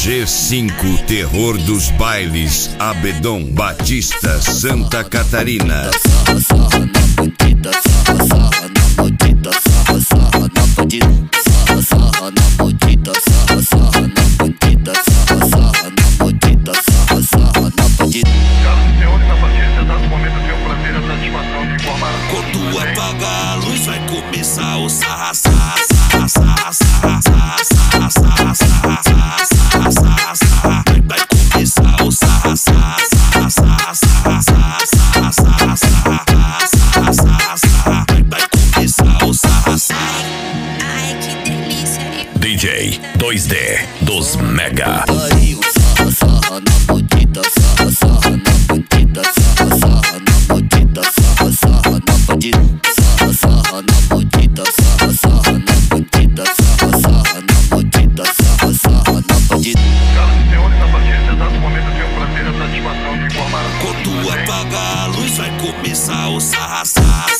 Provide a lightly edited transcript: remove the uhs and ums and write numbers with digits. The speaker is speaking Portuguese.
G5 Terror dos Bailes, Abedon, Batista, Santa Catarina. Sarra, sarra na bandida, sarra, sarra na bandida, sarra, sarra na bandida, sarra, sarra na bandida, sarra, sarra na bandida, sarra, sarra na bandida, sarra, sarra na bandida. Caros e senhores, a partir de exato momento eu tenho o prazer e a satisfação de informar. Quando apagar a luz vai começar o sarra, sarra, sarra, sarra, sarra, sarra, sarra, sarra, sarra, sarra, sarra, sarra. Vai começar o sarra, sarra, sarra, sarra, sarra, sarra, sarra, sarra, sarra, sarra, sarra. Vai começar o sarra, sarra. Ai, que delícia. DJ 2D dos Mega. Pariu, sarra, sarra na bandida, sarra, sarra na bandida, sarra, sarra na bandida, sarra, sarra na bandida, sarra, sarra na bandida, sarra, sarra na bandida, sarra, sarra na bandida, sarra, sarra na bandida. Caros e senhores, a partir de exato momento eu tenho o prazer e a satisfação de informar. Quando apagar a luz vai começar o sarra, sarra.